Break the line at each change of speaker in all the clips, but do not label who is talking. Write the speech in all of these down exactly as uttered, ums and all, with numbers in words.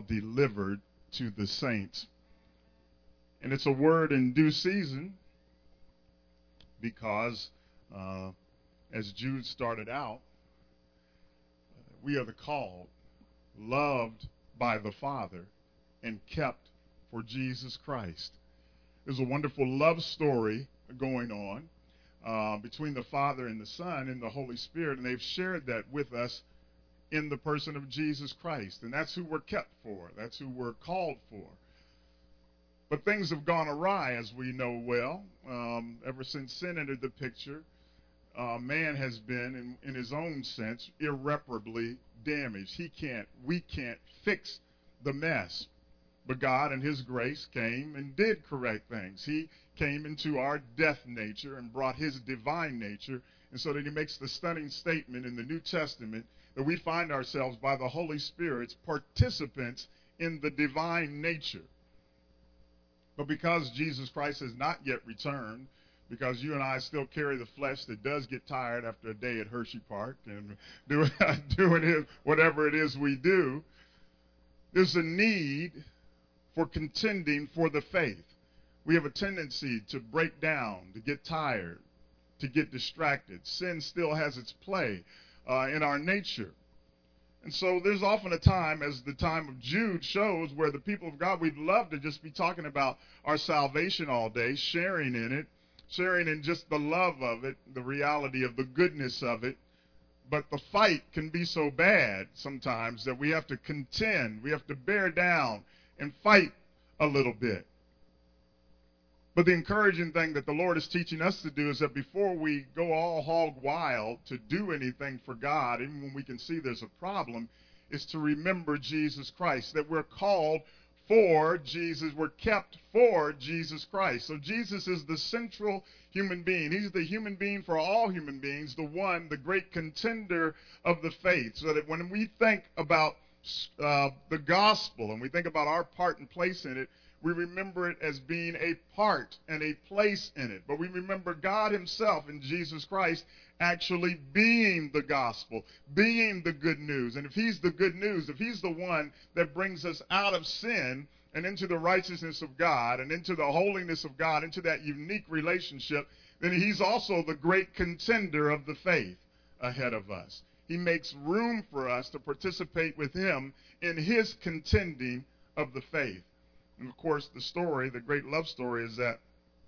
delivered to the saints. And it's a word in due season because, uh, as Jude started out, we are the called, loved by the Father, and kept for Jesus Christ. There's a wonderful love story going on uh, between the Father and the Son and the Holy Spirit, and they've shared that with us in the person of Jesus Christ. And that's who we're kept for. That's who we're called for. But things have gone awry, as we know well. Um, ever since sin entered the picture, uh, man has been, in, in his own sense, irreparably damaged. He can't, we can't fix the mess. But God, in his grace, came and did correct things. He came into our death nature and brought his divine nature. And so that he makes the stunning statement in the New Testament that we find ourselves, by the Holy Spirit's participants in the divine nature. But because Jesus Christ has not yet returned, because you and I still carry the flesh that does get tired after a day at Hershey Park and doing, doing it, whatever it is we do, there's a need for contending for the faith. We have a tendency to break down, to get tired, to get distracted. Sin still has its play uh, in our nature. And so there's often a time, as the time of Jude shows, where the people of God, we'd love to just be talking about our salvation all day, sharing in it, sharing in just the love of it, the reality of the goodness of it. But the fight can be so bad sometimes that we have to contend, we have to bear down and fight a little bit. But the encouraging thing that the Lord is teaching us to do is that before we go all hog wild to do anything for God, even when we can see there's a problem, is to remember Jesus Christ, that we're called for Jesus, we're kept for Jesus Christ. So Jesus is the central human being. He's the human being for all human beings, the one, the great contender of the faith. So that when we think about uh, the gospel and we think about our part and place in it, we remember it as being a part and a place in it. But we remember God himself in Jesus Christ actually being the gospel, being the good news. And if he's the good news, if he's the one that brings us out of sin and into the righteousness of God and into the holiness of God, into that unique relationship, then he's also the great contender of the faith ahead of us. He makes room for us to participate with him in his contending of the faith. And of course, the story, the great love story, is that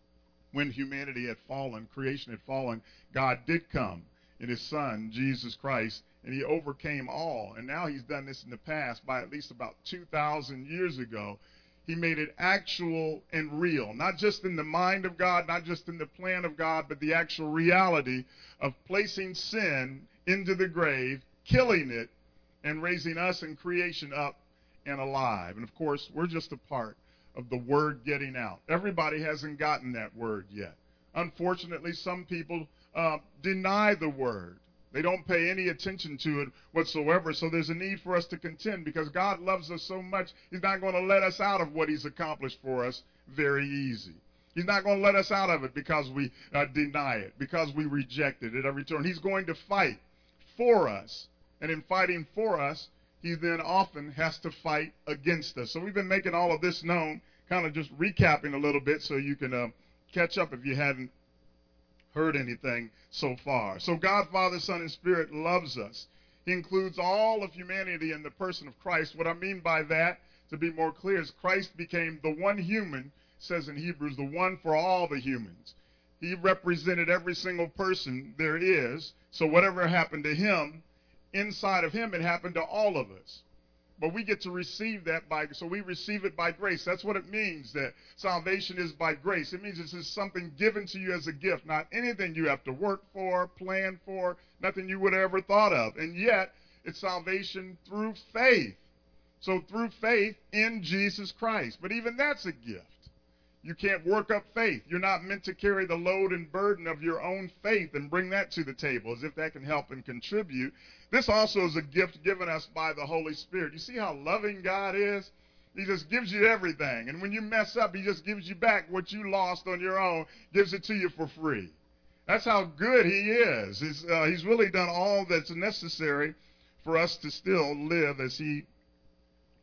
when humanity had fallen, creation had fallen, God did come in his Son, Jesus Christ, and he overcame all. And now he's done this in the past by at least about two thousand years ago. He made it actual and real, not just in the mind of God, not just in the plan of God, but the actual reality of placing sin into the grave, killing it, and raising us and creation up and alive. And of course, we're just a part of the word getting out. Everybody hasn't gotten that word yet. Unfortunately, some people uh, deny the word. They don't pay any attention to it whatsoever. So there's a need for us to contend, because God loves us so much, he's not going to let us out of what he's accomplished for us very easy. He's not going to let us out of it because we uh, deny it, because we reject it at every turn. He's going to fight for us. And in fighting for us, he then often has to fight against us. So we've been making all of this known, kind of just recapping a little bit so you can uh, catch up if you hadn't heard anything so far. So God, Father, Son, and Spirit loves us. He includes all of humanity in the person of Christ. What I mean by that, to be more clear, is Christ became the one human, says in Hebrews, the one for all the humans. He represented every single person there is. So whatever happened to him, inside of him, it happened to all of us. But we get to receive that by, so we receive it by grace. That's what it means, that salvation is by grace. It means it's just something given to you as a gift, not anything you have to work for, plan for, nothing you would have ever thought of. And yet, it's salvation through faith. So through faith in Jesus Christ. But even that's a gift. You can't work up faith. You're not meant to carry the load and burden of your own faith and bring that to the table, as if that can help and contribute. This also is a gift given us by the Holy Spirit. You see how loving God is? He just gives you everything. And when you mess up, he just gives you back what you lost on your own, gives it to you for free. That's how good he is. He's, uh, he's really done all that's necessary for us to still live as he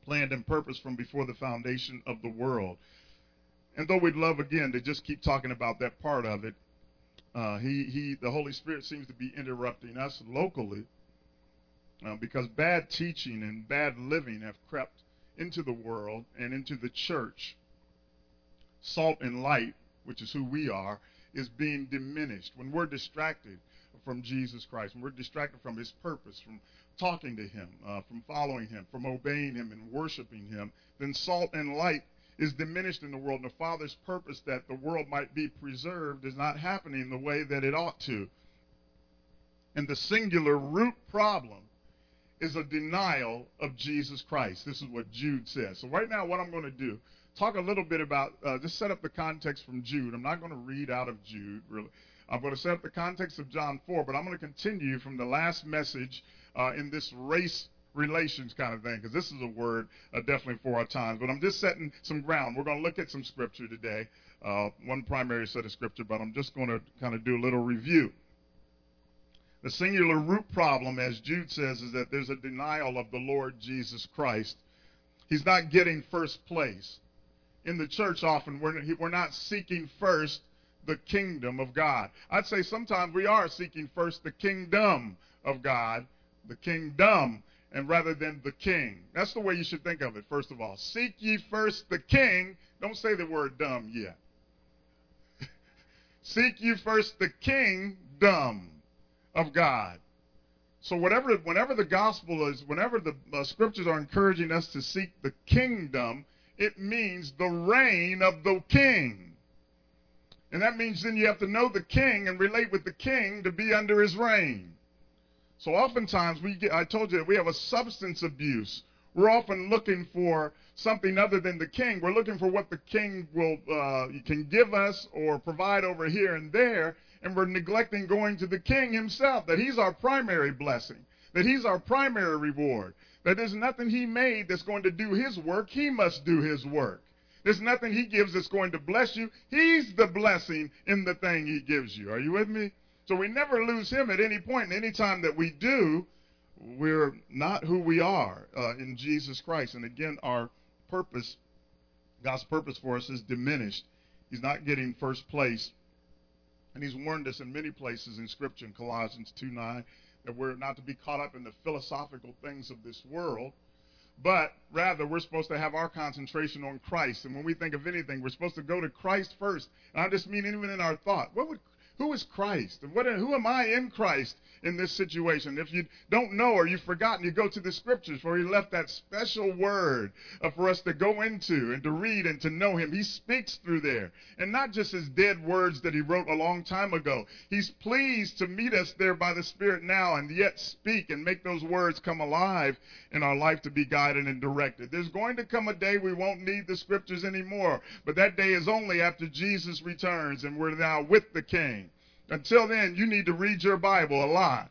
planned and purposed from before the foundation of the world. And though we'd love, again, to just keep talking about that part of it, uh, he, he, the Holy Spirit seems to be interrupting us locally uh, because bad teaching and bad living have crept into the world and into the church. Salt and light, which is who we are, is being diminished. When we're distracted from Jesus Christ, when we're distracted from his purpose, from talking to him, uh, from following him, from obeying him and worshiping him, then salt and light is diminished in the world. And the Father's purpose that the world might be preserved is not happening the way that it ought to. And the singular root problem is a denial of Jesus Christ. This is what Jude says. So right now what I'm going to do, talk a little bit about, uh, just set up the context from Jude. I'm not going to read out of Jude, really. I'm going to set up the context of John four, but I'm going to continue from the last message uh, in this race relations kind of thing, because this is a word uh, definitely for our times. But I'm just setting some ground. We're going to look at some scripture today, uh, one primary set of scripture, but I'm just going to kind of do a little review. The singular root problem, as Jude says, is that there's a denial of the Lord Jesus Christ. He's not getting first place. In the church often, we're, we're not seeking first the kingdom of God. I'd say sometimes we are seeking first the kingdom of God, the kingdom, and rather than the king. That's the way you should think of it, first of all. Seek ye first the king. Don't say the word dumb yet. Seek ye first the kingdom of God. So whatever, whenever the gospel is, whenever the uh, scriptures are encouraging us to seek the kingdom, it means the reign of the king. And that means then you have to know the king and relate with the king to be under his reign. So oftentimes, we get, I told you, we have a substance abuse. We're often looking for something other than the king. We're looking for what the king will uh, can give us or provide over here and there, and we're neglecting going to the king himself, that he's our primary blessing, that he's our primary reward, that there's nothing he made that's going to do his work. He must do his work. There's nothing he gives that's going to bless you. He's the blessing in the thing he gives you. Are you with me? So we never lose him at any point. And any time that we do, we're not who we are uh, in Jesus Christ. And again, our purpose, God's purpose for us is diminished. He's not getting first place. And he's warned us in many places in Scripture, in Colossians two nine, that we're not to be caught up in the philosophical things of this world, but rather we're supposed to have our concentration on Christ. And when we think of anything, we're supposed to go to Christ first. And I just mean even in our thought. What would Who is Christ? And what, who am I in Christ in this situation? If you don't know or you've forgotten, you go to the scriptures where he left that special word uh, for us to go into and to read and to know him. He speaks through there. And not just his dead words that he wrote a long time ago. He's pleased to meet us there by the Spirit now and yet speak and make those words come alive in our life to be guided and directed. There's going to come a day we won't need the scriptures anymore. But that day is only after Jesus returns and we're now with the King. Until then, you need to read your Bible a lot.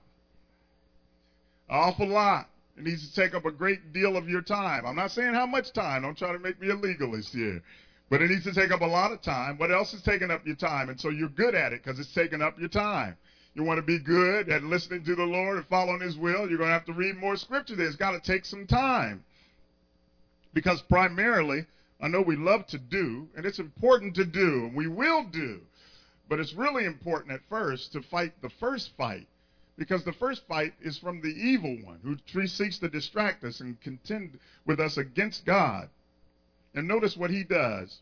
An awful lot. It needs to take up a great deal of your time. I'm not saying how much time. Don't try to make me a legalist here. But it needs to take up a lot of time. What else is taking up your time? And so you're good at it because it's taking up your time. You want to be good at listening to the Lord and following his will, you're going to have to read more scripture. It's got to take some time. Because primarily, I know we love to do, and it's important to do, and we will do. But it's really important at first to fight the first fight, because the first fight is from the evil one who seeks to distract us and contend with us against God. And notice what he does.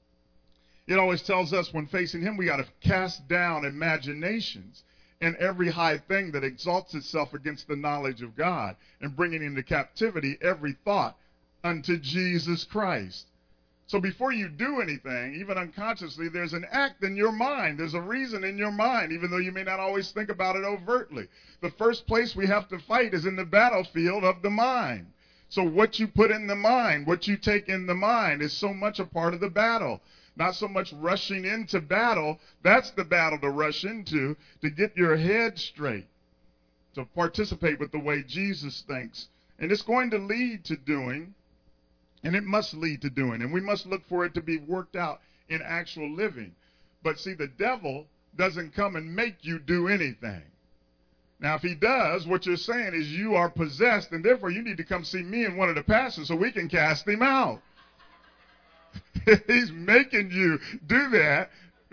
It always tells us when facing him, we got to cast down imaginations and every high thing that exalts itself against the knowledge of God, and bringing into captivity every thought unto Jesus Christ. So before you do anything, even unconsciously, there's an act in your mind. There's a reason in your mind, even though you may not always think about it overtly. The first place we have to fight is in the battlefield of the mind. So what you put in the mind, what you take in the mind is so much a part of the battle. Not so much rushing into battle. That's the battle to rush into, to get your head straight, to participate with the way Jesus thinks. And it's going to lead to doing. And it must lead to doing, and we must look for it to be worked out in actual living. But see, the devil doesn't come and make you do anything. Now, if he does, what you're saying is you are possessed, and therefore you need to come see me and one of the pastors so we can cast him out. He's making you do that.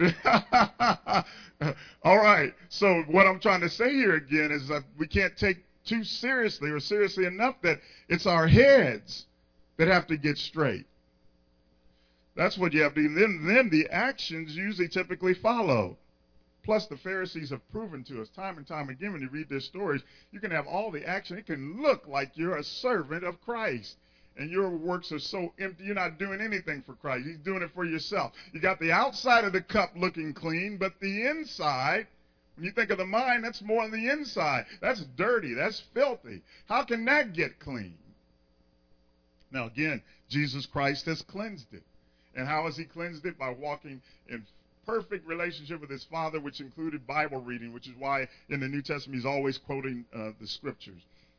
All right. So what I'm trying to say here again is that we can't take too seriously or seriously enough that it's our heads that have to get straight. That's what you have to do. Then, then the actions usually typically follow. Plus, the Pharisees have proven to us time and time again when you read their stories, you can have all the action. It can look like you're a servant of Christ. And your works are so empty, you're not doing anything for Christ. He's doing it for yourself. You got the outside of the cup looking clean, but the inside, when you think of the mind, that's more on the inside. That's dirty. That's filthy. How can that get clean? Now, again, Jesus Christ has cleansed it. And how has he cleansed it? By walking in perfect relationship with his Father, which included Bible reading, which is why in the New Testament he's always quoting uh, the Scriptures.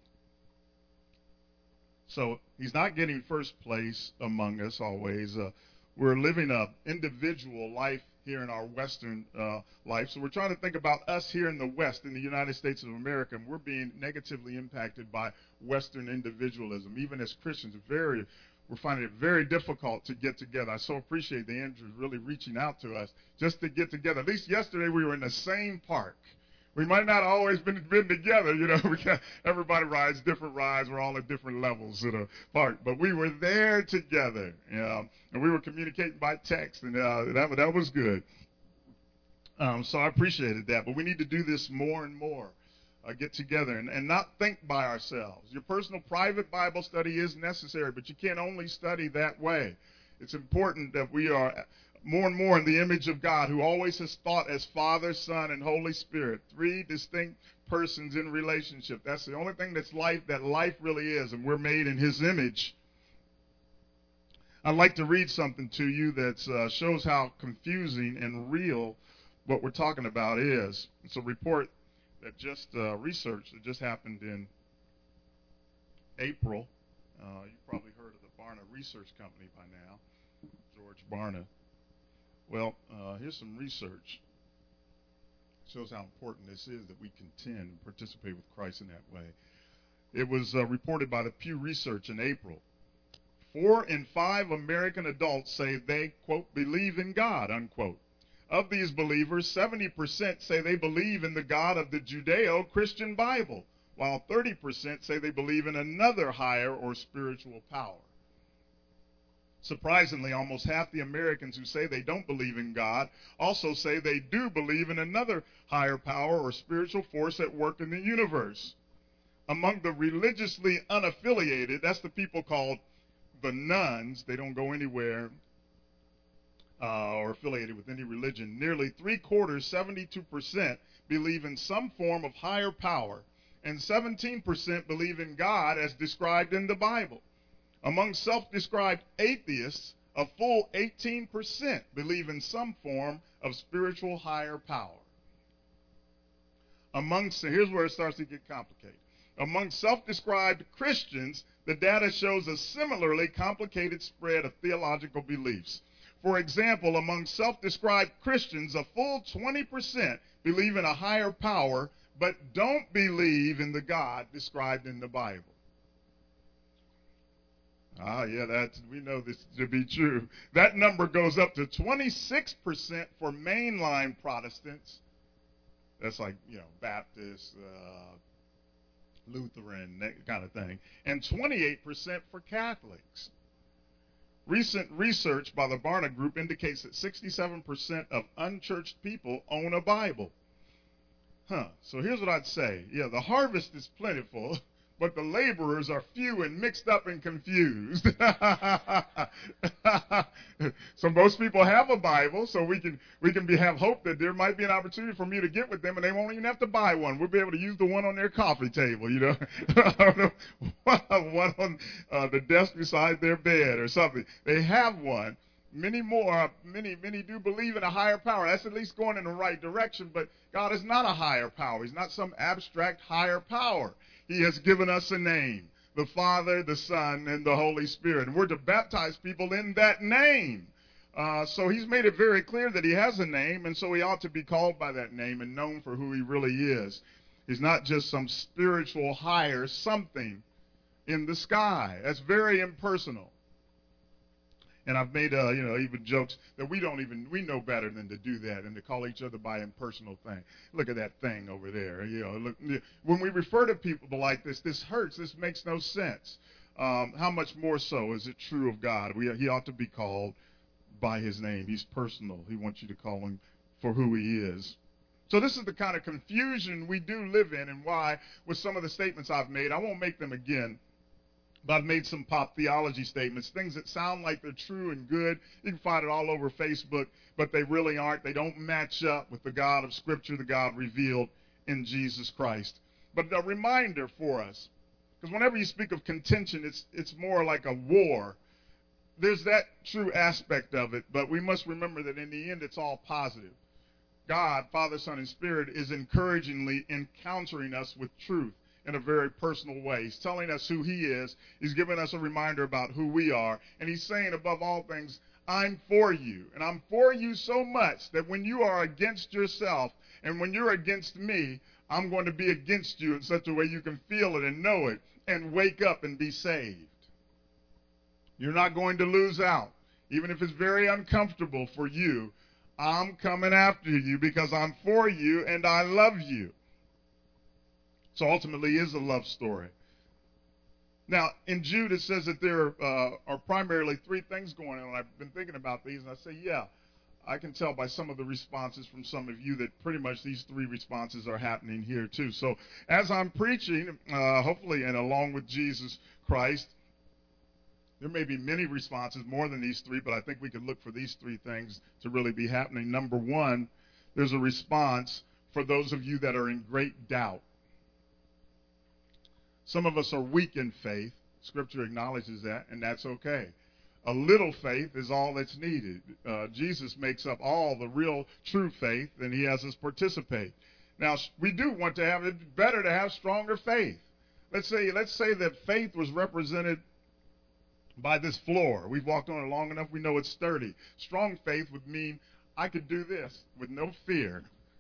So he's not getting first place among us always. Uh, we're living an individual life here in our Western uh, life. So we're trying to think about us here in the West, in the United States of America, and we're being negatively impacted by Western individualism. Even as Christians, very, we're finding it very difficult to get together. I so appreciate the Andrews really reaching out to us just to get together. At least yesterday we were in the same park. We might not have always been, been together, you know. We got, everybody rides different rides. We're all at different levels of the park. But we were there together, you know, and we were communicating by text, and uh, that, that was good. Um, so I appreciated that. But we need to do this more and more, uh, get together, and, and not think by ourselves. Your personal private Bible study is necessary, but you can't only study that way. It's important that we are more and more in the image of God, who always has thought as Father, Son, and Holy Spirit, three distinct persons in relationship. That's the only thing that's life that life really is, and we're made in his image. I'd like to read something to you that uh, shows how confusing and real what we're talking about is. It's a report that just uh, research that just happened in April. Uh, you've probably heard of the Barna Research Company by now, George Barna. Well, uh, here's some research. It shows how important this is that we contend and participate with Christ in that way. It was uh, reported by the Pew Research in April. Four in five American adults say they, quote, believe in God, unquote. Of these believers, seventy percent say they believe in the God of the Judeo-Christian Bible, while thirty percent say they believe in another higher or spiritual power. Surprisingly, almost half the Americans who say they don't believe in God also say they do believe in another higher power or spiritual force at work in the universe. Among the religiously unaffiliated, that's the people called the nuns, they don't go anywhere uh, or affiliated with any religion, nearly three quarters, seventy-two percent, believe in some form of higher power, and seventeen percent believe in God as described in the Bible. Among self-described atheists, a full eighteen percent believe in some form of spiritual higher power. Among, so here's where it starts to get complicated. Among self-described Christians, the data shows a similarly complicated spread of theological beliefs. For example, among self-described Christians, a full twenty percent believe in a higher power, but don't believe in the God described in the Bible. Ah, yeah, that's, we know this to be true. That number goes up to twenty-six percent for mainline Protestants. That's like, you know, Baptist, uh, Lutheran, that kind of thing. And twenty-eight percent for Catholics. Recent research by the Barna Group indicates that sixty-seven percent of unchurched people own a Bible. Huh, so here's what I'd say. Yeah, the harvest is plentiful, but the laborers are few and mixed up and confused. So most people have a Bible, so we can we can be, have hope that there might be an opportunity for me to get with them, and they won't even have to buy one. We'll be able to use the one on their coffee table, you know, one on uh, the desk beside their bed or something. They have one. Many more, many, many do believe in a higher power. That's at least going in the right direction, but God is not a higher power. He's not some abstract higher power. He has given us a name, the Father, the Son, and the Holy Spirit. And we're to baptize people in that name. Uh, so he's made it very clear that he has a name, and so he ought to be called by that name and known for who he really is. He's not just some spiritual higher something in the sky. That's very impersonal. And I've made, uh, you know, even jokes that we don't even, we know better than to do that and to call each other by impersonal thing. Look at that thing over there. You know, look, when we refer to people like this, this hurts. This makes no sense. Um, how much more so is it true of God? We, he ought to be called by his name. He's personal. He wants you to call him for who he is. So this is the kind of confusion we do live in, and why, with some of the statements I've made, I won't make them again, but I've made some pop theology statements, things that sound like they're true and good. You can find it all over Facebook, but they really aren't. They don't match up with the God of Scripture, the God revealed in Jesus Christ. But a reminder for us, because whenever you speak of contention, it's it's more like a war. There's that true aspect of it, but we must remember that in the end it's all positive. God, Father, Son, and Spirit is encouragingly encountering us with truth in a very personal way. He's telling us who he is. He's giving us a reminder about who we are. And he's saying, above all things, I'm for you. And I'm for you so much that when you are against yourself and when you're against me, I'm going to be against you in such a way you can feel it and know it and wake up and be saved. You're not going to lose out. Even if it's very uncomfortable for you, I'm coming after you because I'm for you and I love you. So ultimately, it is a love story. Now, in Jude, it says that there uh, are primarily three things going on. I've been thinking about these, and I say, yeah, I can tell by some of the responses from some of you that pretty much these three responses are happening here too. So as I'm preaching, uh, hopefully, and along with Jesus Christ, there may be many responses, more than these three, but I think we could look for these three things to really be happening. Number one, there's a response for those of you that are in great doubt. Some of us are weak in faith. Scripture acknowledges that, and that's okay. A little faith is all that's needed. Uh, Jesus makes up all the real true faith, and he has us participate. Now, we do want to have it better to have stronger faith. Let's say, let's say that faith was represented by this floor. We've walked on it long enough. We know it's sturdy. Strong faith would mean I could do this with no fear.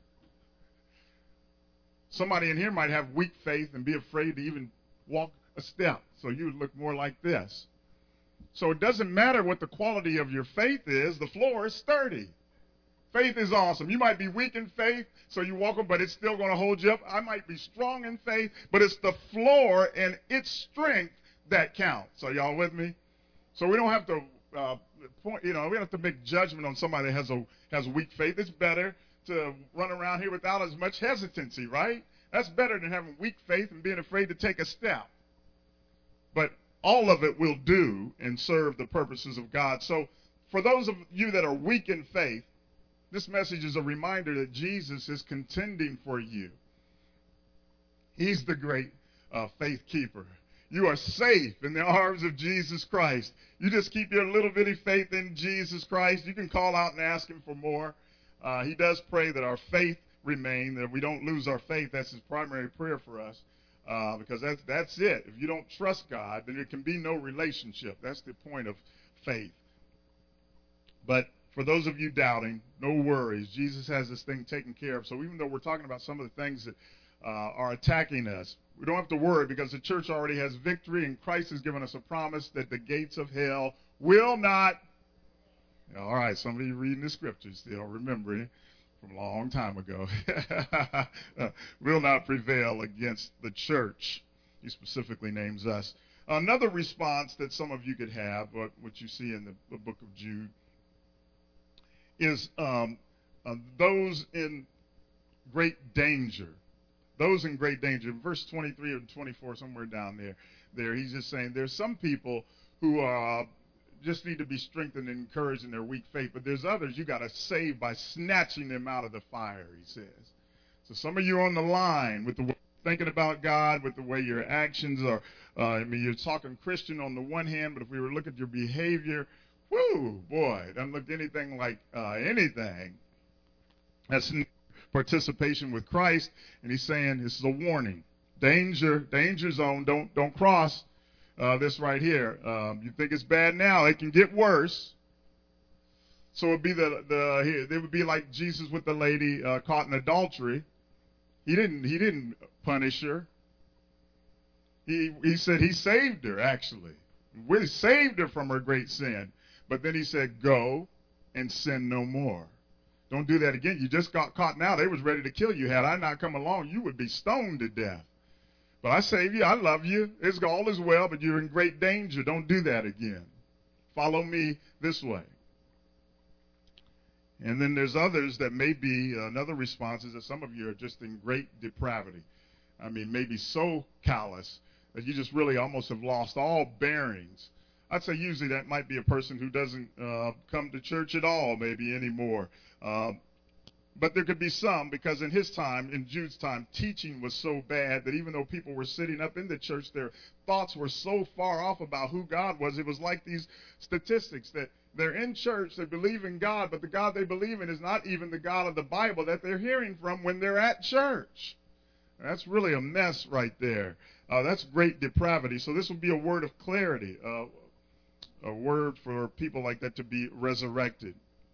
Somebody in here might have weak faith and be afraid to even walk a step. So you would look more like this. So it doesn't matter what the quality of your faith is. The floor is sturdy. Faith is awesome. You might be weak in faith, so you walk up, but it's still going to hold you up. I might be strong in faith, but it's the floor and its strength that counts. So y'all with me? So we don't have to uh, point, you know, we don't have to make judgment on somebody that has a has weak faith. It's better to run around here without as much hesitancy, right? That's better than having weak faith and being afraid to take a step. But all of it will do and serve the purposes of God. So for those of you that are weak in faith, this message is a reminder that Jesus is contending for you. He's the great uh, faith keeper. You are safe in the arms of Jesus Christ. You just keep your little bitty faith in Jesus Christ. You can call out and ask him for more. Uh, he does pray that our faith remain, that we don't lose our faith. That's his primary prayer for us, uh, because that's, that's it. If you don't trust God, then there can be no relationship. That's the point of faith. But for those of you doubting, no worries. Jesus has this thing taken care of. So even though we're talking about some of the things that uh, are attacking us, we don't have to worry because the church already has victory, and Christ has given us a promise that the gates of hell will not. All right, some of you reading the scriptures still, remembering from a long time ago, uh, will not prevail against the church. He specifically names us. Another response that some of you could have, what, what you see in the, the book of Jude, is um, uh, those in great danger. Those in great danger. In verse twenty-three or twenty-four, somewhere down there, there he's just saying there's some people who uh, just need to be strengthened and encouraged in their weak faith, but there's others you got to save by snatching them out of the fire, he says. So some of you are on the line with the way you're thinking about God, with the way your actions are. Uh, I mean, you're talking Christian on the one hand, but if we were to look at your behavior, whoo, boy, it doesn't look anything like uh, anything. That's participation with Christ, and he's saying this is a warning. Danger, danger zone, don't don't cross uh, this right here. Um, you think it's bad now, it can get worse. So it would be the, the it would be like Jesus with the lady uh, caught in adultery. He didn't, he didn't punish her. He, he said he saved her, actually. We saved her from her great sin. But then he said, go and sin no more. Don't do that again. You just got caught now. They was ready to kill you. Had I not come along, you would be stoned to death. But I save you. I love you. It's all is well, but you're in great danger. Don't do that again. Follow me this way. And then there's others that may be, uh, another response is that some of you are just in great depravity. I mean, maybe so callous that you just really almost have lost all bearings. I'd say usually that might be a person who doesn't uh, come to church at all maybe anymore. Uh, but there could be some, because in his time, in Jude's time, teaching was so bad that even though people were sitting up in the church, their thoughts were so far off about who God was. It was like these statistics that they're in church, they believe in God, but the God they believe in is not even the God of the Bible that they're hearing from when they're at church. That's really a mess right there. Uh, that's great depravity. So this will be a word of clarity, uh, a word for people like that to be resurrected.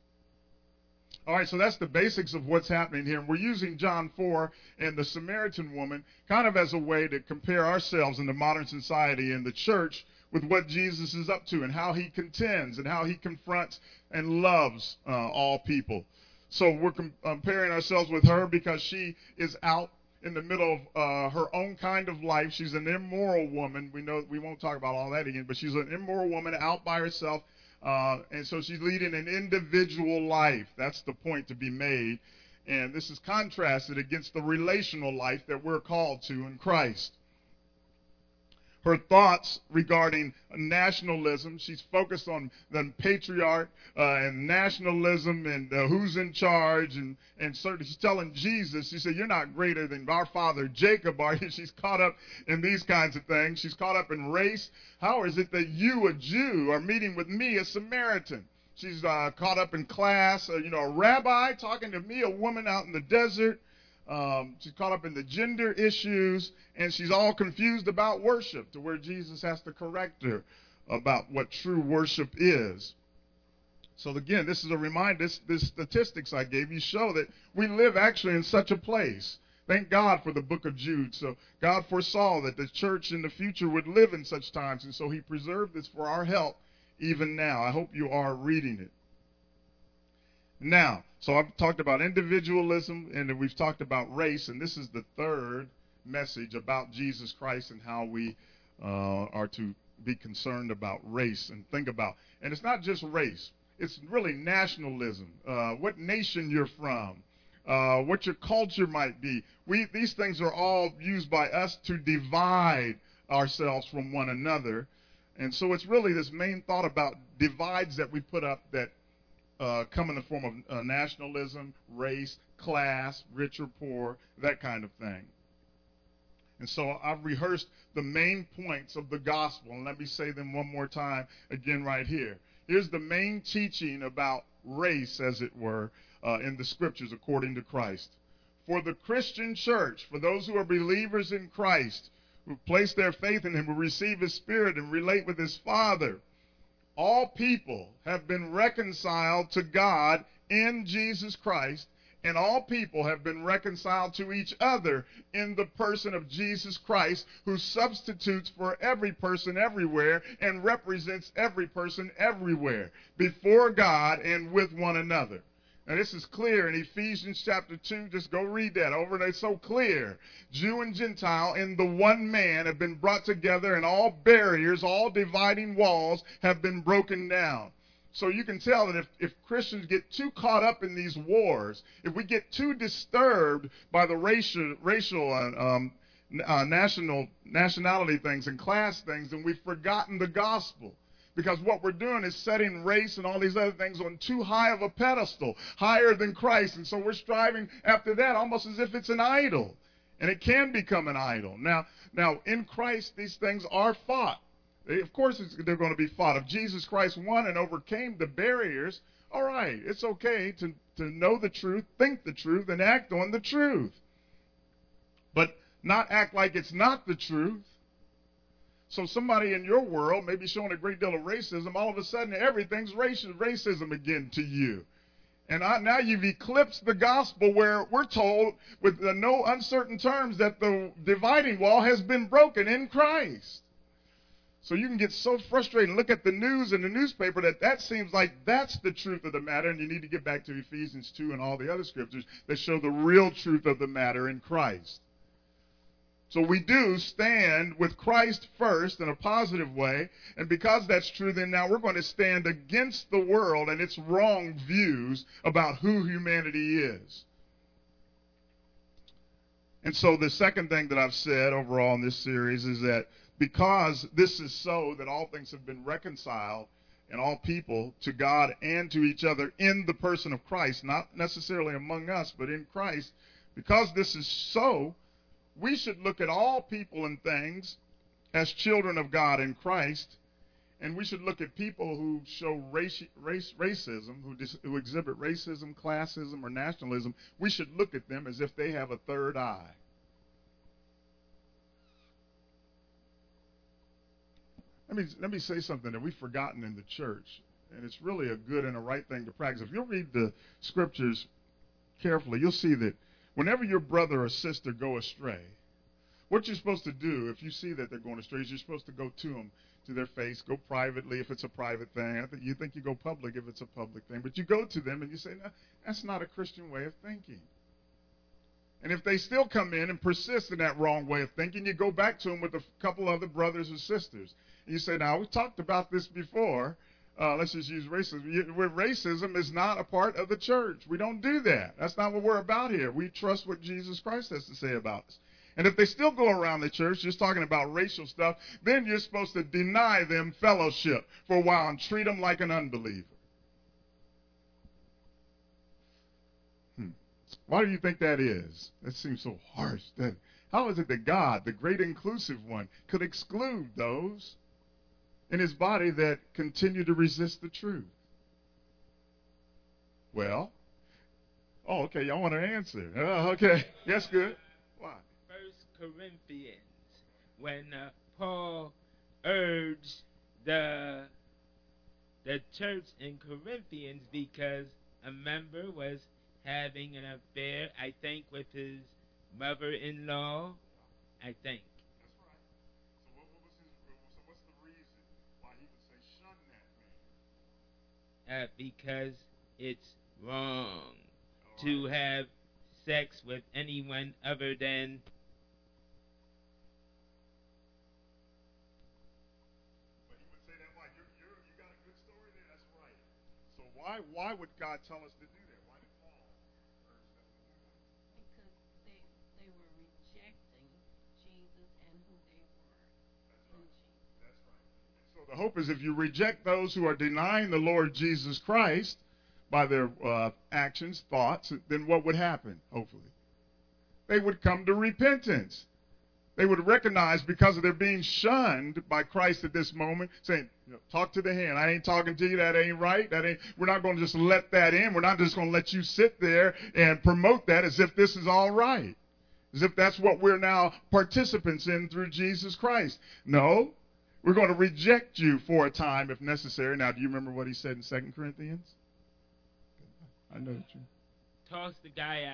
All right, so that's the basics of what's happening here. And we're using John four and the Samaritan woman kind of as a way to compare ourselves in the modern society and the church with what Jesus is up to and how he contends and how he confronts and loves uh, all people. So we're com- comparing ourselves with her because she is out in the middle of uh, her own kind of life. She's an immoral woman. We know we won't talk about all that again, but she's an immoral woman out by herself. Uh, and so she's leading an individual life. That's the point to be made. And this is contrasted against the relational life that we're called to in Christ. Her thoughts regarding nationalism, she's focused on the patriarch uh, and nationalism and uh, who's in charge. And, and certainly she's telling Jesus, she said, you're not greater than our father Jacob, are you? She's caught up in these kinds of things. She's caught up in race. How is it that you, a Jew, are meeting with me, a Samaritan? She's uh, caught up in class, uh, you know, a rabbi talking to me, a woman out in the desert. Um, she's caught up in the gender issues, and she's all confused about worship to where Jesus has to correct her about what true worship is. So again, this is a reminder, this, this statistics I gave you show that we live actually in such a place. Thank God for the book of Jude. So God foresaw that the church in the future would live in such times, and so he preserved this for our help even now. I hope you are reading it. Now, so I've talked about individualism, and then we've talked about race, and this is the third message about Jesus Christ and how we uh, are to be concerned about race and think about. And it's not just race. It's really nationalism, uh, what nation you're from, uh, what your culture might be. We These things are all used by us to divide ourselves from one another. And so it's really this main thought about divides that we put up that Uh, come in the form of uh, nationalism, race, class, rich or poor, that kind of thing. And so I've rehearsed the main points of the gospel, and let me say them one more time again right here. Here's the main teaching about race, as it were, uh, in the scriptures according to Christ. For the Christian church, for those who are believers in Christ, who place their faith in him, who receive his Spirit and relate with his Father, all people have been reconciled to God in Jesus Christ, and all people have been reconciled to each other in the person of Jesus Christ, who substitutes for every person everywhere and represents every person everywhere before God and with one another. Now, this is clear in Ephesians chapter two. Just go read that over. It's so clear. Jew and Gentile in the one man have been brought together, and all barriers, all dividing walls have been broken down. So you can tell that if, if Christians get too caught up in these wars, if we get too disturbed by the racial, racial uh, um, uh, national nationality things and class things, then we've forgotten the gospel. Because what we're doing is setting race and all these other things on too high of a pedestal, higher than Christ. And so we're striving after that almost as if it's an idol. And it can become an idol. Now, now in Christ, these things are fought. They, of course, it's, they're going to be fought. If Jesus Christ won and overcame the barriers, all right, it's okay to, to know the truth, think the truth, and act on the truth. But not act like it's not the truth. So somebody in your world may be showing a great deal of racism. All of a sudden, everything's racism, racism again to you. And I, now you've eclipsed the gospel where we're told with uh, no uncertain terms that the dividing wall has been broken in Christ. So you can get so frustrated and look at the news and the newspaper that that seems like that's the truth of the matter, and you need to get back to Ephesians two and all the other scriptures that show the real truth of the matter in Christ. So we do stand with Christ first in a positive way, and because that's true, then now we're going to stand against the world and its wrong views about who humanity is. And so the second thing that I've said overall in this series is that because this is so, that all things have been reconciled and all people to God and to each other in the person of Christ, not necessarily among us, but in Christ. Because this is so, we should look at all people and things as children of God in Christ, and we should look at people who show race, race, racism, who, dis, who exhibit racism, classism, or nationalism. We should look at them as if they have a third eye. Let me, let me say something that we've forgotten in the church, and it's really a good and a right thing to practice. If you'll read the scriptures carefully, you'll see that whenever your brother or sister go astray, what you're supposed to do if you see that they're going astray is you're supposed to go to them, to their face, go privately if it's a private thing. I think you think you go public if it's a public thing, but you go to them and you say, no, that's not a Christian way of thinking. And if they still come in and persist in that wrong way of thinking, you go back to them with a couple other brothers or sisters. You say, now, we talked about this before. Uh, let's just use racism. Where racism is not a part of the church. We don't do that. That's not what we're about here. We trust what Jesus Christ has to say about us. And if they still go around the church just talking about racial stuff, then you're supposed to deny them fellowship for a while and treat them like an unbeliever. Hmm. Why do you think that is? That seems so harsh. That, how is it that God, the great inclusive one, could exclude those in his body that continue to resist the truth? Well, oh, okay, y'all want to answer. Oh, okay, that's good. Why?
First Corinthians, when uh, Paul urged the the church in Corinthians because a member was having an affair, I think, with his mother-in-law, I think. Uh, because it's wrong right. to have sex with anyone other than.
But he would say that why you're, you're, you got a good story there. That's right. So why why would God tell us to do that? Why did Paul urge them to do that?
Because they they were rejecting Jesus and who they were.
That's right. That's right. So the hope is if you reject those who are denying the Lord Jesus Christ by their uh, actions, thoughts, then what would happen, hopefully? They would come to repentance. They would recognize because of their being shunned by Christ at this moment, saying, you know, talk to the hand. I ain't talking to you. That ain't right. That ain't. We're not going to just let that in. We're not just going to let you sit there and promote that as if this is all right, as if that's what we're now participants in through Jesus Christ. No. We're going to reject you for a time if necessary. Now, do you remember what he said in Second Corinthians? I know that you.
Toss the guy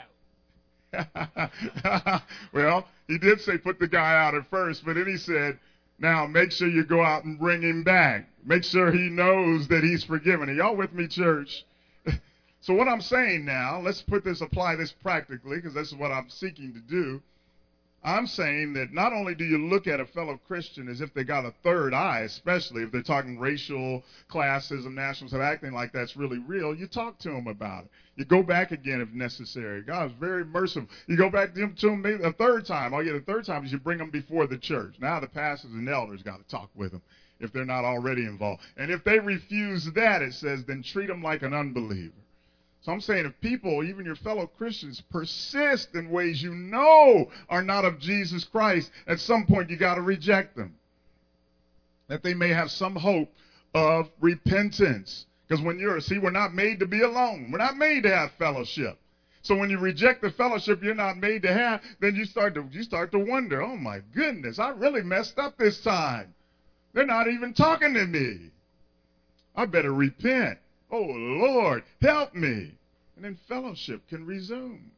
out. Well, he did say put the guy out at first, but then he said, now make sure you go out and bring him back. Make sure he knows that he's forgiven. Are y'all with me, church? So what I'm saying now, let's put this, apply this practically, because this is what I'm seeking to do. I'm saying that not only do you look at a fellow Christian as if they got a third eye, especially if they're talking racial, classism, nationalism, acting like that's really real, you talk to them about it. You go back again if necessary. God's very merciful. You go back to him, to him maybe a third time. All you get a third time is you bring them before the church. Now the pastors and elders got to talk with them if they're not already involved. And if they refuse that, it says, then treat them like an unbeliever. So I'm saying if people, even your fellow Christians, persist in ways you know are not of Jesus Christ, at some point you got to reject them. That they may have some hope of repentance. Because when you're, see, we're not made to be alone. We're not made to have fellowship. So when you reject the fellowship you're not made to have, then you start to, you start to wonder, oh my goodness, I really messed up this time. They're not even talking to me. I better repent. Oh, Lord, help me. And then fellowship can resume.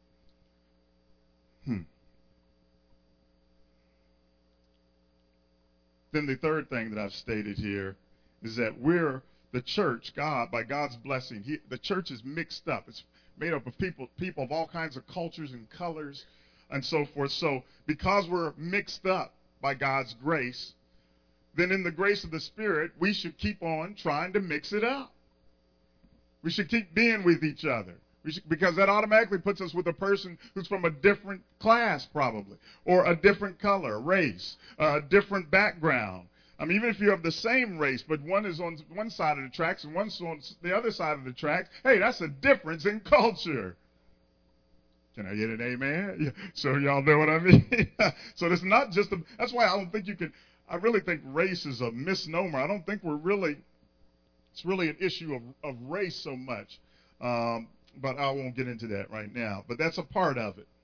Hmm. Then the third thing that I've stated here is that we're the church, God, by God's blessing, he, the church is mixed up. It's made up of people, people of all kinds of cultures and colors and so forth. So because we're mixed up by God's grace, then in the grace of the Spirit, we should keep on trying to mix it up. We should keep being with each other. We should, because that automatically puts us with a person who's from a different class probably, or a different color, race, a different background. I mean, even if you're of the same race, but one is on one side of the tracks and one's on the other side of the tracks, hey, that's a difference in culture. Can I get an amen? Yeah. So y'all know what I mean? So it's not just, a, that's why I don't think you can, I really think race is a misnomer. I don't think we're really, it's really an issue of, of race so much. Um, but I won't get into that right now. But that's a part of it.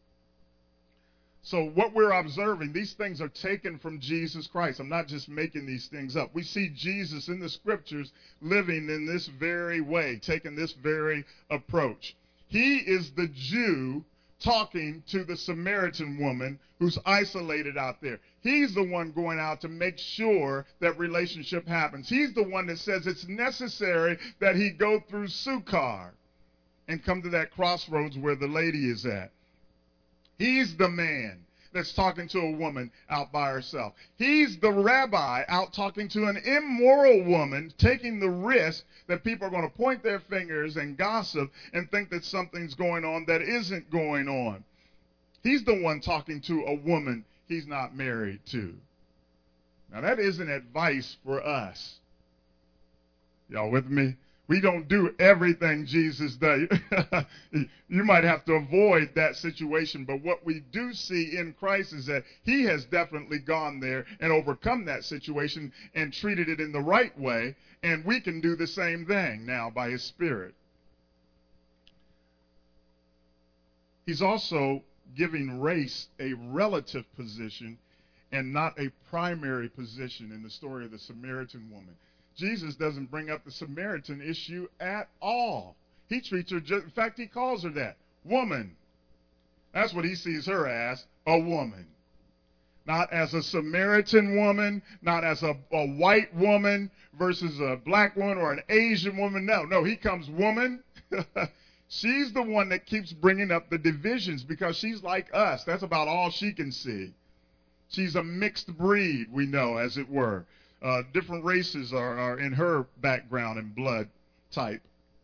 So what we're observing, these things are taken from Jesus Christ. I'm not just making these things up. We see Jesus in the scriptures living in this very way, taking this very approach. He is the Jew talking to the Samaritan woman who's isolated out there. He's the one going out to make sure that relationship happens. He's the one that says it's necessary that he go through Sychar and come to that crossroads where the lady is at. He's the man that's talking to a woman out by herself. He's the rabbi out talking to an immoral woman, taking the risk that people are going to point their fingers and gossip and think that something's going on that isn't going on. He's the one talking to a woman he's not married to. Now, that isn't advice for us. Y'all with me? We don't do everything Jesus does. You might have to avoid that situation. But what we do see in Christ is that he has definitely gone there and overcome that situation and treated it in the right way. And we can do the same thing now by his Spirit. He's also giving race a relative position and not a primary position in the story of the Samaritan woman. Jesus doesn't bring up the Samaritan issue at all. He treats her, just, in fact, he calls her that, woman. That's what he sees her as, a woman. Not as a Samaritan woman, not as a, a white woman versus a black woman or an Asian woman. No, no, he comes woman. She's the one that keeps bringing up the divisions because she's like us. That's about all she can see. She's a mixed breed, we know, as it were. Uh, different races are, are in her background and blood type.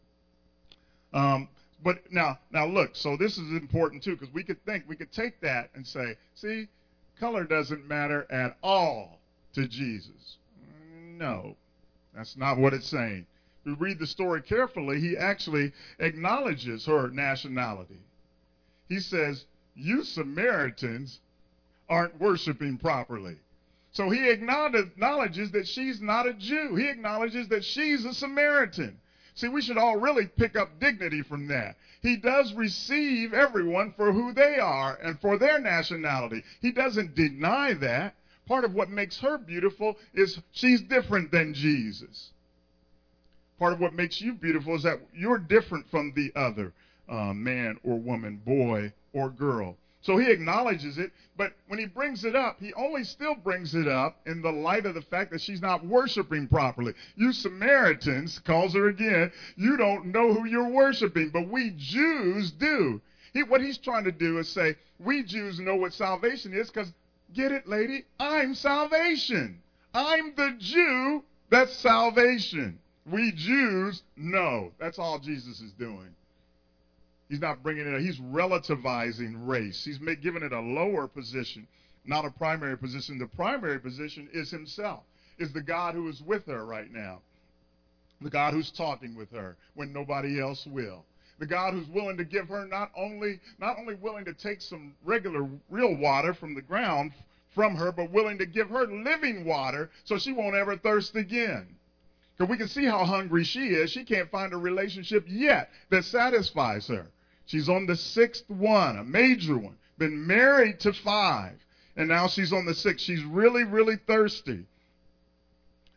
Um, but now, now look, so this is important too, because we could think, we could take that and say, see, color doesn't matter at all to Jesus. No, that's not what it's saying. If we read the story carefully, he actually acknowledges her nationality. He says, you Samaritans aren't worshiping properly. So he acknowledges that she's not a Jew. He acknowledges that she's a Samaritan. See, we should all really pick up dignity from that. He does receive everyone for who they are and for their nationality. He doesn't deny that. Part of what makes her beautiful is she's different than Jesus. Part of what makes you beautiful is that you're different from the other uh, man or woman, boy or girl. So he acknowledges it, but when he brings it up, he only still brings it up in the light of the fact that she's not worshiping properly. You Samaritans, calls her again, you don't know who you're worshiping, but we Jews do. He, what he's trying to do is say, we Jews know what salvation is because, get it, lady, I'm salvation. I'm the Jew that's salvation. We Jews know. That's all Jesus is doing. He's not bringing it, he's relativizing race. He's giving it a lower position, not a primary position. The primary position is himself, is the God who is with her right now. The God who's talking with her when nobody else will. The God who's willing to give her not only, not only willing to take some regular, real water from the ground from her, but willing to give her living water so she won't ever thirst again. Because we can see how hungry she is. She can't find a relationship yet that satisfies her. She's on the sixth one, a major one. Been married to five. And now she's on the sixth. She's really, really thirsty.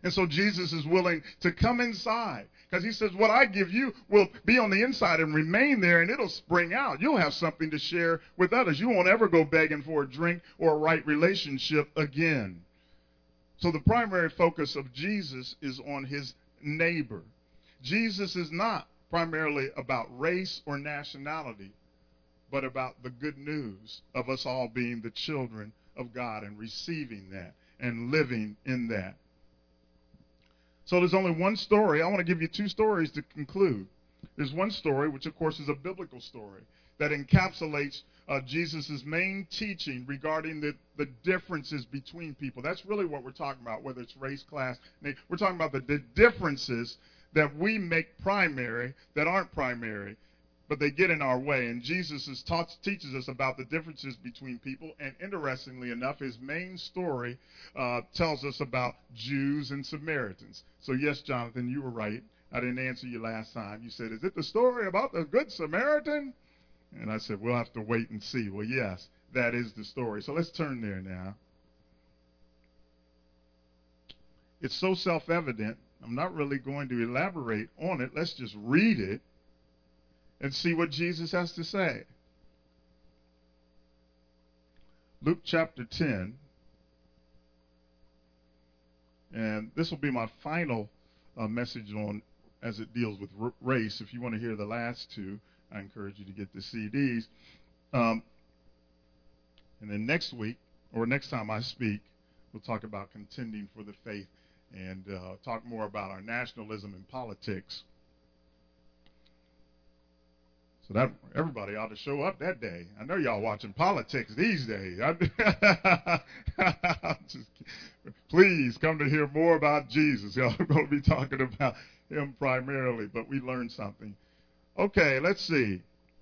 And so Jesus is willing to come inside because he says, what I give you will be on the inside and remain there, and it'll spring out. You'll have something to share with others. You won't ever go begging for a drink or a right relationship again. So the primary focus of Jesus is on his neighbor. Jesus is not primarily about race or nationality, but about the good news of us all being the children of God and receiving that and living in that. So there's only one story. I want to give you two stories to conclude. There's one story, which of course is a biblical story, that encapsulates uh, Jesus' main teaching regarding the, the differences between people. That's really what we're talking about, whether it's race, class. We're talking about the, the differences that we make primary that aren't primary, but they get in our way. And Jesus is taught, teaches us about the differences between people. And interestingly enough, his main story uh, tells us about Jews and Samaritans. So yes, Jonathan, you were right. I didn't answer you last time. You said, is it the story about the Good Samaritan? And I said, we'll have to wait and see. Well, yes, that is the story. So let's turn there now. It's so self-evident, I'm not really going to elaborate on it. Let's just read it and see what Jesus has to say. Luke chapter ten. And this will be my final uh, message on as it deals with r- race. If you want to hear the last two, I encourage you to get the C Ds. Um, and then next week, or next time I speak, we'll talk about contending for the faith and uh, talk more about our nationalism and politics. So that everybody ought to show up that day. I know y'all watching politics these days. Just, please come to hear more about Jesus. Y'all are going to be talking about him primarily, but we learned something. Okay, let's see.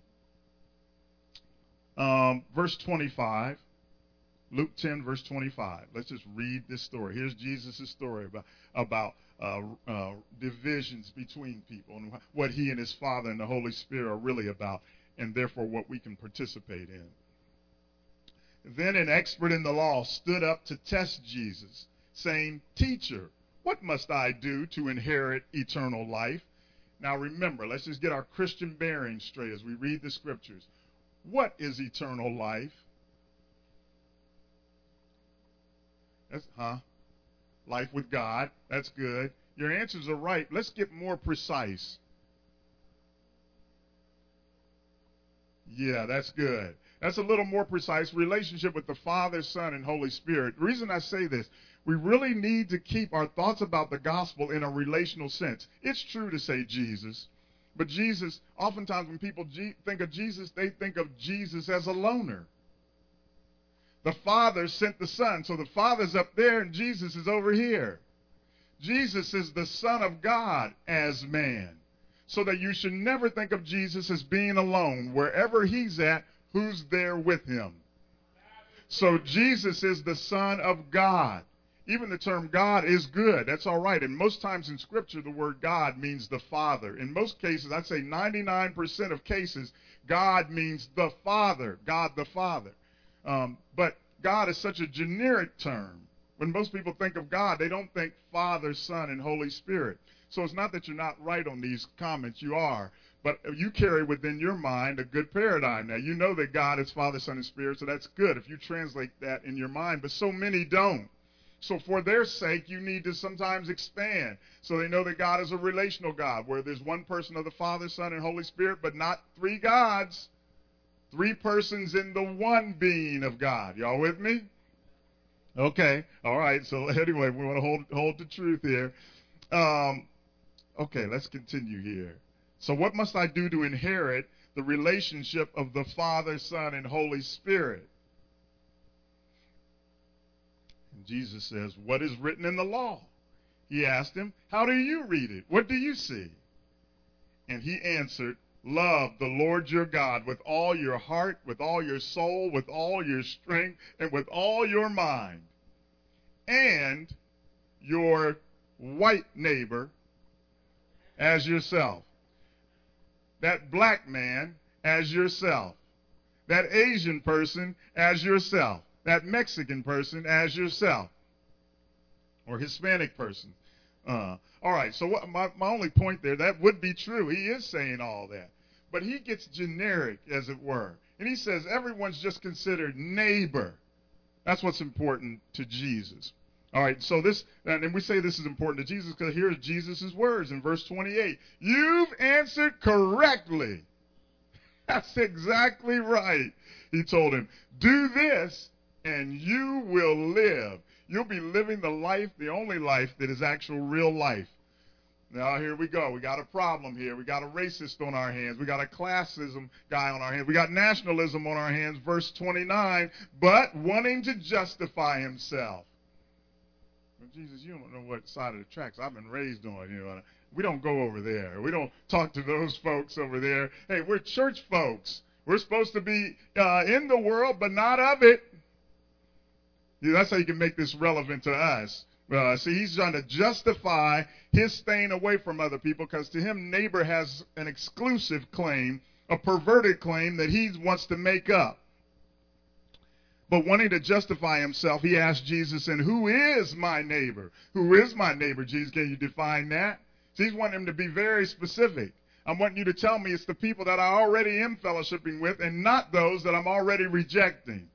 Um, verse twenty-five. Luke ten, verse twenty-five. Let's just read this story. Here's Jesus' story about, about uh, uh, divisions between people and what he and his Father and the Holy Spirit are really about, and therefore what we can participate in. Then an expert in the law stood up to test Jesus, saying, Teacher, what must I do to inherit eternal life? Now remember, let's just get our Christian bearings straight as we read the scriptures. What is eternal life? That's, huh? Life with God. That's good. Your answers are right. Let's get more precise. Yeah, that's good. That's a little more precise. Relationship with the Father, Son, and Holy Spirit. The reason I say this, we really need to keep our thoughts about the gospel in a relational sense. It's true to say Jesus, but Jesus, oftentimes when people G- think of Jesus, they think of Jesus as a loner. The Father sent the Son, so the Father's up there and Jesus is over here. Jesus is the Son of God as man, so that you should never think of Jesus as being alone. Wherever he's at, who's there with him? So Jesus is the Son of God. Even the term God is good. That's all right. And most times in Scripture, the word God means the Father. In most cases, I'd say ninety-nine percent of cases, God means the Father, God the Father. Um, but God is such a generic term. When most people think of God, they don't think Father, Son, and Holy Spirit. So it's not that you're not right on these comments. You are. But you carry within your mind a good paradigm. Now, you know that God is Father, Son, and Spirit, so that's good if you translate that in your mind. But so many don't. So for their sake, you need to sometimes expand. So they know that God is a relational God, where there's one person of the Father, Son, and Holy Spirit, but not three gods. Three persons in the one being of God. Y'all with me? Okay. All right. So anyway, we want to hold hold the truth here. Um, okay, let's continue here. So what must I do to inherit the relationship of the Father, Son, and Holy Spirit? And Jesus says, what is written in the law? He asked him, how do you read it? What do you see? And he answered, love the Lord your God with all your heart, with all your soul, with all your strength, and with all your mind. And your white neighbor as yourself. That black man as yourself. That Asian person as yourself. That Mexican person as yourself. Or Hispanic person. Uh, all right, so what, my, my only point there, that would be true. He is saying all that. But he gets generic, as it were. And he says everyone's just considered neighbor. That's what's important to Jesus. All right, so this, and we say this is important to Jesus because here's Jesus' words in verse twenty-eight. You've answered correctly. That's exactly right. He told him, do this and you will live. You'll be living the life, the only life that is actual real life. Now, here we go. We got a problem here. We got a racist on our hands. We got a classism guy on our hands. We got nationalism on our hands. Verse twenty-nine, but wanting to justify himself. Well, Jesus, you don't know what side of the tracks I've been raised on. You know, we don't go over there. We don't talk to those folks over there. Hey, we're church folks. We're supposed to be uh, in the world, but not of it. Yeah, that's how you can make this relevant to us. Uh, see, he's trying to justify his staying away from other people because to him, neighbor has an exclusive claim, a perverted claim that he wants to make up. But wanting to justify himself, he asked Jesus, and who is my neighbor? Who is my neighbor, Jesus? Can you define that? So he's wanting him to be very specific. I'm wanting you to tell me it's the people that I already am fellowshipping with and not those that I'm already rejecting.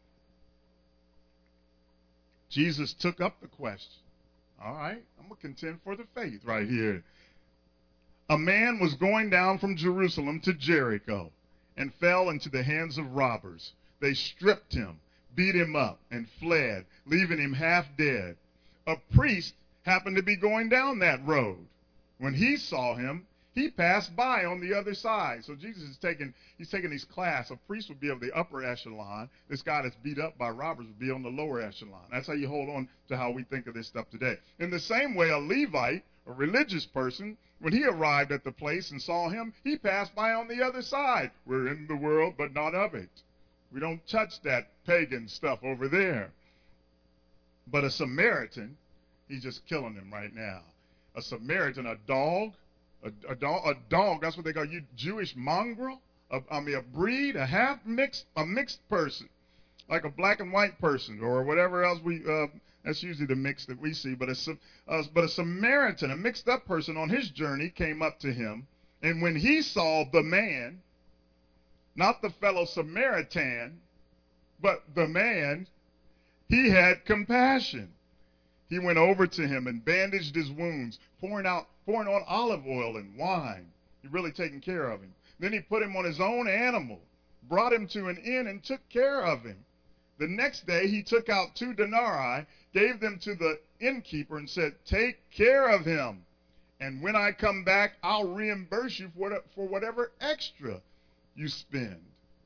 Jesus took up the question. All right, I'm going to contend for the faith right here. A man was going down from Jerusalem to Jericho and fell into the hands of robbers. They stripped him, beat him up, and fled, leaving him half dead. A priest happened to be going down that road. When he saw him, he passed by on the other side. So Jesus is taking, he's taking his class. A priest would be of the upper echelon. This guy that's beat up by robbers would be on the lower echelon. That's how you hold on to how we think of this stuff today. In the same way, a Levite, a religious person, when he arrived at the place and saw him, he passed by on the other side. We're in the world, but not of it. We don't touch that pagan stuff over there. But a Samaritan, he's just killing him right now. A Samaritan, a dog, A, a, dog, a dog, that's what they call you, Jewish mongrel. A, I mean, a breed, a half mixed, a mixed person, like a black and white person, or whatever else we. Uh, that's usually the mix that we see. But a, uh, but a Samaritan, a mixed up person, on his journey came up to him, and when he saw the man, not the fellow Samaritan, but the man, he had compassion. He went over to him and bandaged his wounds, pouring out, pouring on olive oil and wine. He really taking care of him. Then he put him on his own animal, brought him to an inn, and took care of him. The next day he took out two denarii, gave them to the innkeeper, and said, "Take care of him, and when I come back, I'll reimburse you for, for whatever extra you spend."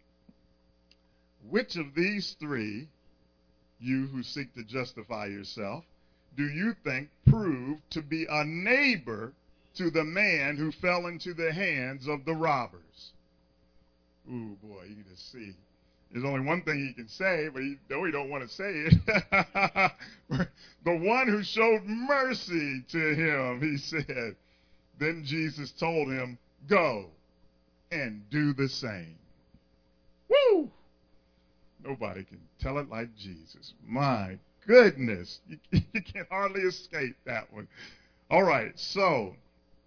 Which of these three, you who seek to justify yourself, do you think proved to be a neighbor to the man who fell into the hands of the robbers? Ooh, boy, you can just see. There's only one thing he can say, but he, no, he don't want to say it. The one who showed mercy to him, he said. Then Jesus told him, "Go and do the same." Woo! Nobody can tell it like Jesus. My goodness, you, you can hardly escape that one. All right, so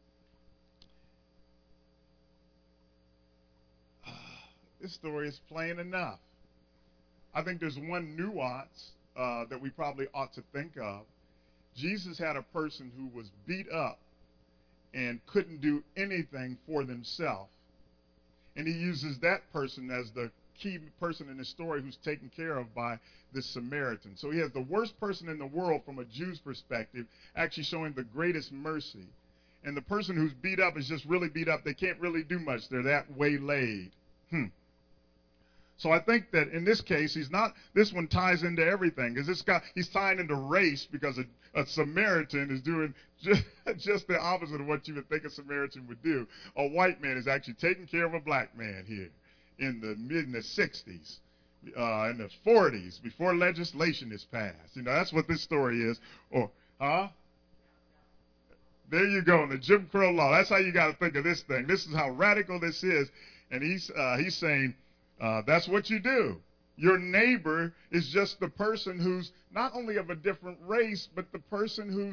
uh, this story is plain enough. I think there's one nuance uh, that we probably ought to think of. Jesus had a person who was beat up and couldn't do anything for themselves, and he uses that person as the key person in the story who's taken care of by this Samaritan. So he has the worst person in the world from a Jew's perspective actually showing the greatest mercy. And the person who's beat up is just really beat up. They can't really do much. They're that waylaid. Hmm. So I think that in this case, he's not, this one ties into everything. Because this guy, he's tying into race because a, a Samaritan is doing just, just the opposite of what you would think a Samaritan would do. A white man is actually taking care of a black man here in the mid in the sixties, uh, in the forties, before legislation is passed. You know, that's what this story is. Or, huh? There you go, in the Jim Crow law. That's how you got to think of this thing. This is how radical this is. And he's uh, he's saying, uh, that's what you do. Your neighbor is just the person who's not only of a different race, but the person who's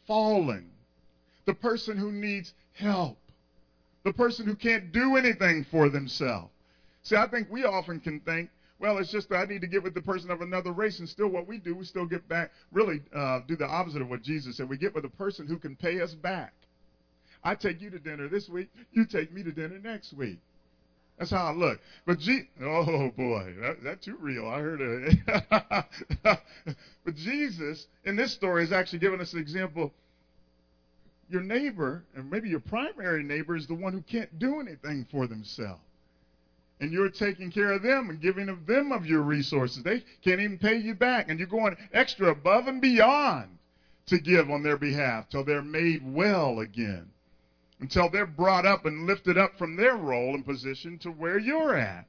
fallen, the person who needs help, the person who can't do anything for themselves. See, I think we often can think, well, it's just that I need to get with the person of another race, and still what we do, we still get back, really uh, do the opposite of what Jesus said. We get with a person who can pay us back. I take you to dinner this week, you take me to dinner next week. That's how I look. But, G- oh, boy, that, that's too real. I heard it. But Jesus, in this story, is actually giving us an example. Your neighbor, and maybe your primary neighbor, is the one who can't do anything for themselves. And you're taking care of them and giving of them of your resources. They can't even pay you back. And you're going extra above and beyond to give on their behalf till they're made well again. Until they're brought up and lifted up from their role and position to where you're at.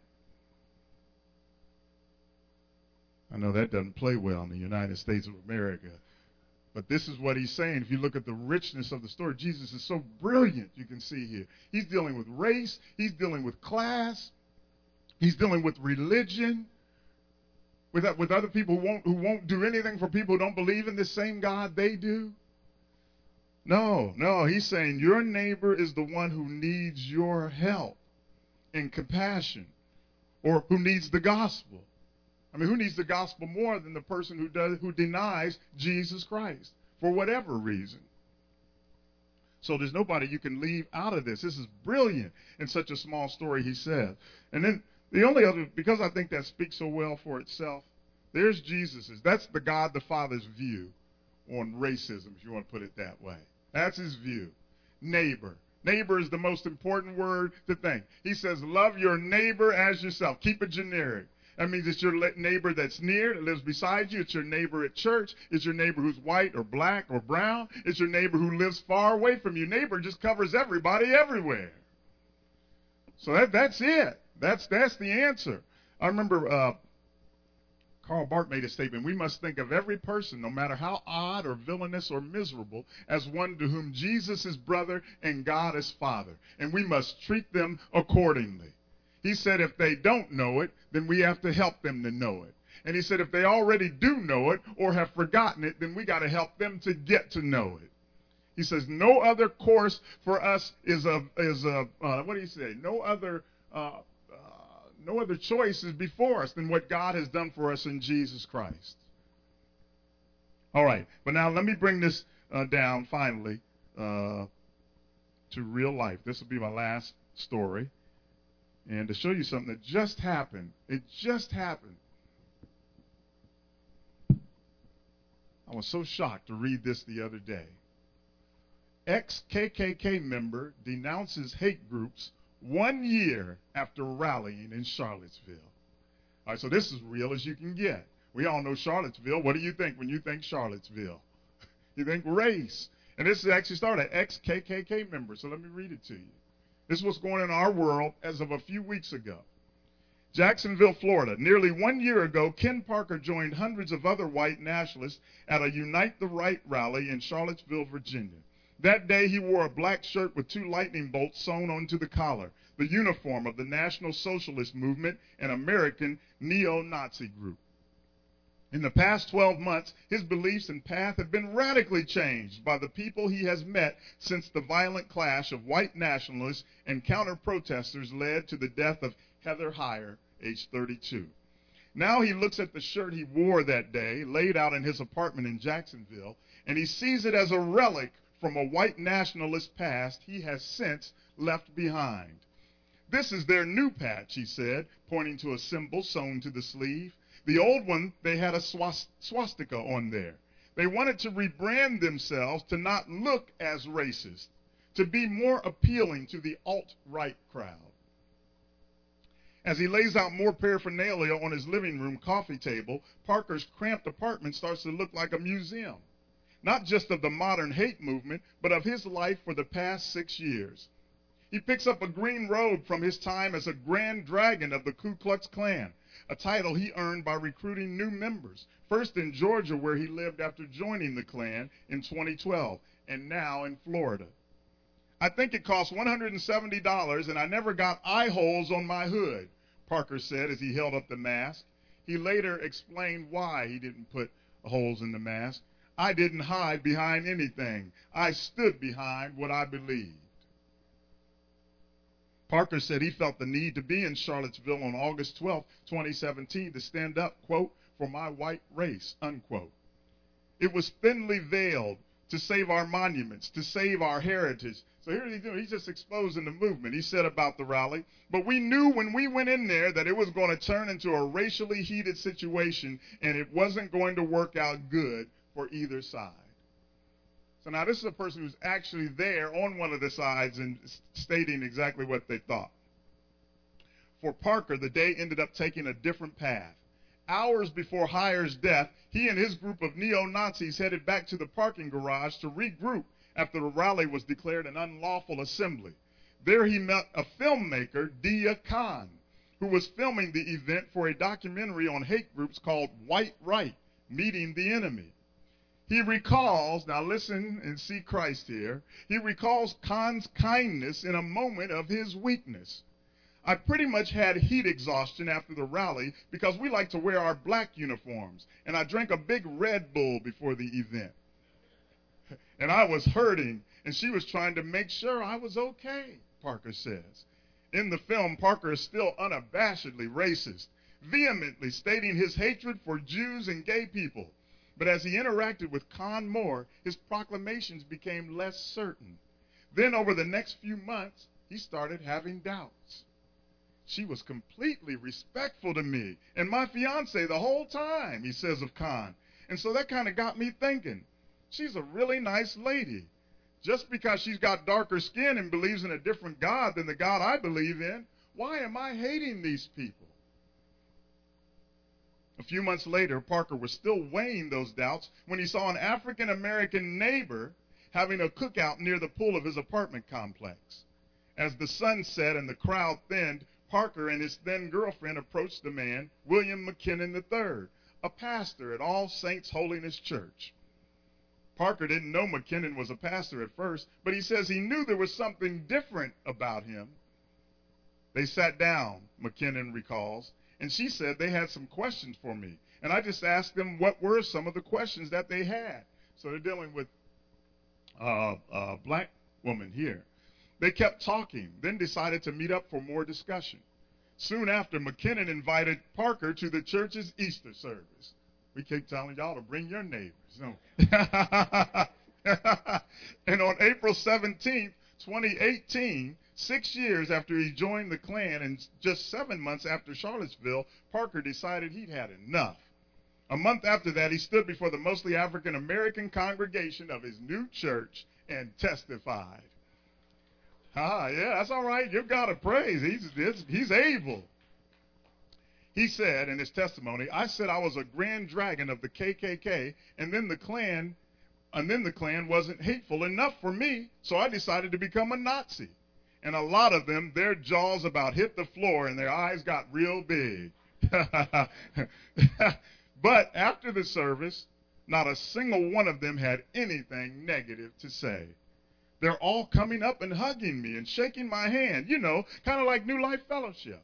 I know that doesn't play well in the United States of America. But this is what he's saying. If you look at the richness of the story, Jesus is so brilliant, you can see here. He's dealing with race. He's dealing with class. He's dealing with religion. With, with other people who won't, who won't do anything for people who don't believe in the same God they do. No, no, he's saying your neighbor is the one who needs your help and compassion, or who needs the gospel. I mean, who needs the gospel more than the person who does, who denies Jesus Christ for whatever reason? So there's nobody you can leave out of this. This is brilliant in such a small story, he said. And then the only other, because I think that speaks so well for itself, there's Jesus's. That's the God the Father's view on racism, if you want to put it that way. That's his view. Neighbor. Neighbor is the most important word to think. He says, love your neighbor as yourself. Keep it generic. That means it's your neighbor that's near, that lives beside you. It's your neighbor at church. It's your neighbor who's white or black or brown. It's your neighbor who lives far away from you. Neighbor just covers everybody everywhere. So that, that's it. That's, that's the answer. I remember uh, Karl Barth made a statement. We must think of every person, no matter how odd or villainous or miserable, as one to whom Jesus is brother and God is father. And we must treat them accordingly. He said if they don't know it, then we have to help them to know it. And he said if they already do know it or have forgotten it, then we got to help them to get to know it. He says no other course for us is a, is a uh, what do you say? No other uh, No other choice is before us than what God has done for us in Jesus Christ. All right, but now let me bring this uh, down finally uh, to real life. This will be my last story. And to show you something that just happened. It just happened. I was so shocked to read this the other day. Ex-K K K member denounces hate groups one year after rallying in Charlottesville. All right, so this is real as you can get. We all know Charlottesville. What do you think when you think Charlottesville? You think race. And this is actually started an ex-K K K member, so let me read it to you. This is what's going on in our world as of a few weeks ago. Jacksonville, Florida. Nearly one year ago, Ken Parker joined hundreds of other white nationalists at a Unite the Right rally in Charlottesville, Virginia. That day, he wore a black shirt with two lightning bolts sewn onto the collar, the uniform of the National Socialist Movement, an American neo-Nazi group. In the past twelve months, his beliefs and path have been radically changed by the people he has met since the violent clash of white nationalists and counter-protesters led to the death of Heather Heyer, age thirty-two. Now he looks at the shirt he wore that day, laid out in his apartment in Jacksonville, and he sees it as a relic from a white nationalist past he has since left behind. This is their new patch, he said, pointing to a symbol sewn to the sleeve. The old one, they had a swastika on there. They wanted to rebrand themselves to not look as racist, to be more appealing to the alt-right crowd. As he lays out more paraphernalia on his living room coffee table, Parker's cramped apartment starts to look like a museum, not just of the modern hate movement, but of his life for the past six years. He picks up a green robe from his time as a Grand Dragon of the Ku Klux Klan, a title he earned by recruiting new members, first in Georgia where he lived after joining the Klan in twenty twelve, and now in Florida. I think it cost one hundred seventy dollars and I never got eye holes on my hood, Parker said as he held up the mask. He later explained why he didn't put holes in the mask. I didn't hide behind anything. I stood behind what I believed. Parker said he felt the need to be in Charlottesville on August twelfth, twenty seventeen to stand up, quote, for my white race, unquote. It was thinly veiled to save our monuments, to save our heritage. So here's he's doing. He's just exposing the movement. He said about the rally, but we knew when we went in there that it was going to turn into a racially heated situation, and it wasn't going to work out good for either side. So now this is a person who's actually there on one of the sides and stating exactly what they thought. For Parker, the day ended up taking a different path. Hours before Heyer's death, he and his group of neo-Nazis headed back to the parking garage to regroup after the rally was declared an unlawful assembly. There he met a filmmaker, Dia Khan, who was filming the event for a documentary on hate groups called White Right, Meeting the Enemy. He recalls, now listen and see Christ here, he recalls Khan's kindness in a moment of his weakness. I pretty much had heat exhaustion after the rally because we like to wear our black uniforms, and I drank a big Red Bull before the event. And I was hurting, and she was trying to make sure I was okay, Parker says. In the film, Parker is still unabashedly racist, vehemently stating his hatred for Jews and gay people. But as he interacted with Khan more, his proclamations became less certain. Then over the next few months, he started having doubts. She was completely respectful to me and my fiance the whole time, he says of Khan. And so that kind of got me thinking, she's a really nice lady. Just because she's got darker skin and believes in a different God than the God I believe in, why am I hating these people? A few months later, Parker was still weighing those doubts when he saw an African-American neighbor having a cookout near the pool of his apartment complex. As the sun set and the crowd thinned, Parker and his then girlfriend approached the man, William McKinnon the third, a pastor at All Saints Holiness Church. Parker didn't know McKinnon was a pastor at first, but he says he knew there was something different about him. They sat down, McKinnon recalls, and she said they had some questions for me. And I just asked them what were some of the questions that they had. So they're dealing with uh, a black woman here. They kept talking, then decided to meet up for more discussion. Soon after, McKinnon invited Parker to the church's Easter service. We keep telling y'all to bring your neighbors. No. And on April seventeenth, twenty eighteen, six years after he joined the Klan and just seven months after Charlottesville, Parker decided he'd had enough. A month after that, he stood before the mostly African-American congregation of his new church and testified. Ah, yeah, that's all right. You've got to praise. He's, he's able. He said in his testimony, I said I was a grand dragon of the K K K, and then the Klan, and then the Klan wasn't hateful enough for me, so I decided to become a Nazi. And a lot of them, their jaws about hit the floor and their eyes got real big. But after the service, not a single one of them had anything negative to say. They're all coming up and hugging me and shaking my hand, you know, kind of like New Life Fellowship.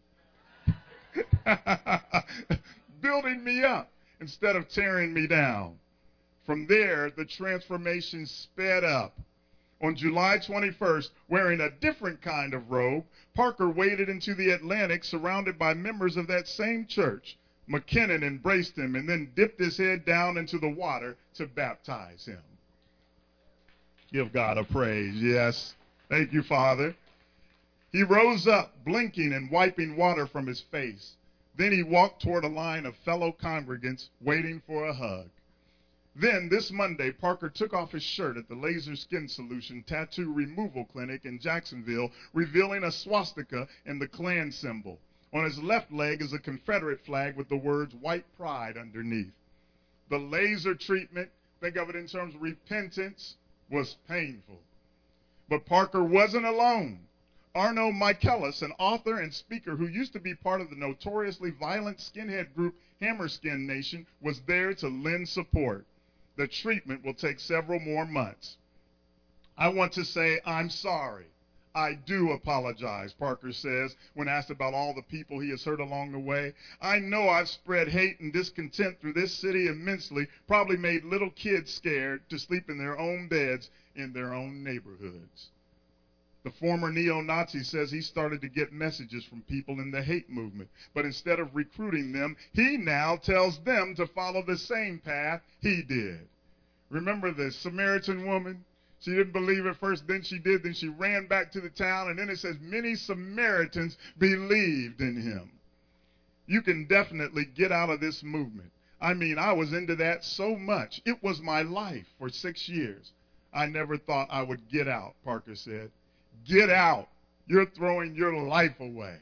Building me up instead of tearing me down. From there, the transformation sped up. On July twenty-first, wearing a different kind of robe, Parker waded into the Atlantic surrounded by members of that same church. McKinnon embraced him and then dipped his head down into the water to baptize him. Give God a praise, yes. Thank you, Father. He rose up, blinking and wiping water from his face. Then he walked toward a line of fellow congregants waiting for a hug. Then, this Monday, Parker took off his shirt at the Laser Skin Solution Tattoo Removal Clinic in Jacksonville, revealing a swastika and the Klan symbol. On his left leg is a Confederate flag with the words White Pride underneath. The laser treatment, think of it in terms of repentance, was painful. But Parker wasn't alone. Arno Michaelis, an author and speaker who used to be part of the notoriously violent skinhead group Hammerskin Nation, was there to lend support. The treatment will take several more months. I want to say I'm sorry. I do apologize, Parker says, when asked about all the people he has hurt along the way. I know I've spread hate and discontent through this city immensely, probably made little kids scared to sleep in their own beds in their own neighborhoods. The former neo-Nazi says he started to get messages from people in the hate movement, but instead of recruiting them, he now tells them to follow the same path he did. Remember the Samaritan woman? She didn't believe at first, then she did, then she ran back to the town, and then it says many Samaritans believed in him. You can definitely get out of this movement. I mean, I was into that so much. It was my life for six years. I never thought I would get out, Parker said. Get out. You're throwing your life away.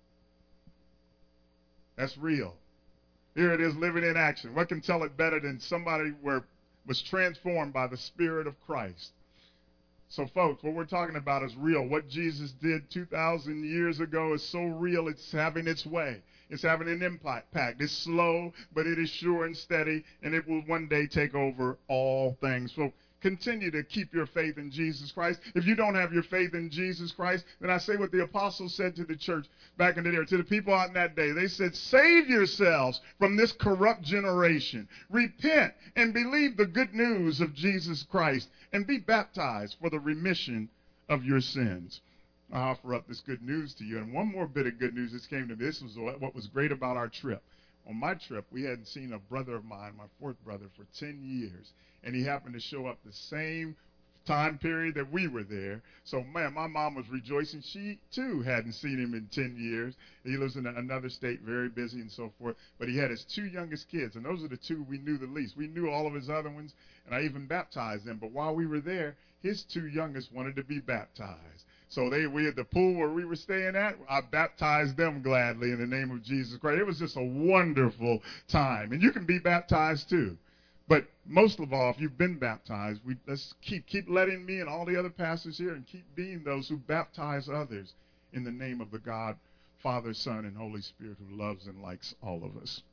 That's real. Here it is, living in action. What can tell it better than somebody where was transformed by the Spirit of Christ? So, folks, what we're talking about is real. What Jesus did two thousand years ago is so real, it's having its way. It's having an impact. It's slow, but it is sure and steady, and it will one day take over all things. So continue to keep your faith in Jesus Christ. If you don't have your faith in Jesus Christ, then I say what the apostles said to the church back in the day, to the people out in that day. They said, save yourselves from this corrupt generation. Repent and believe the good news of Jesus Christ and be baptized for the remission of your sins. I offer up this good news to you. And one more bit of good news that came to me. This was what was great about our trip. On my trip, we hadn't seen a brother of mine, my fourth brother, for ten years. And he happened to show up the same time period that we were there. So, man, my mom was rejoicing. She, too, hadn't seen him in ten years. He lives in another state, very busy and so forth. But he had his two youngest kids, and those are the two we knew the least. We knew all of his other ones, and I even baptized them. But while we were there, his two youngest wanted to be baptized. So they, we at the pool where we were staying at, I baptized them gladly in the name of Jesus Christ. It was just a wonderful time. And you can be baptized too. But most of all, if you've been baptized, we, let's keep, keep letting me and all the other pastors here and keep being those who baptize others in the name of the God, Father, Son, and Holy Spirit who loves and likes all of us.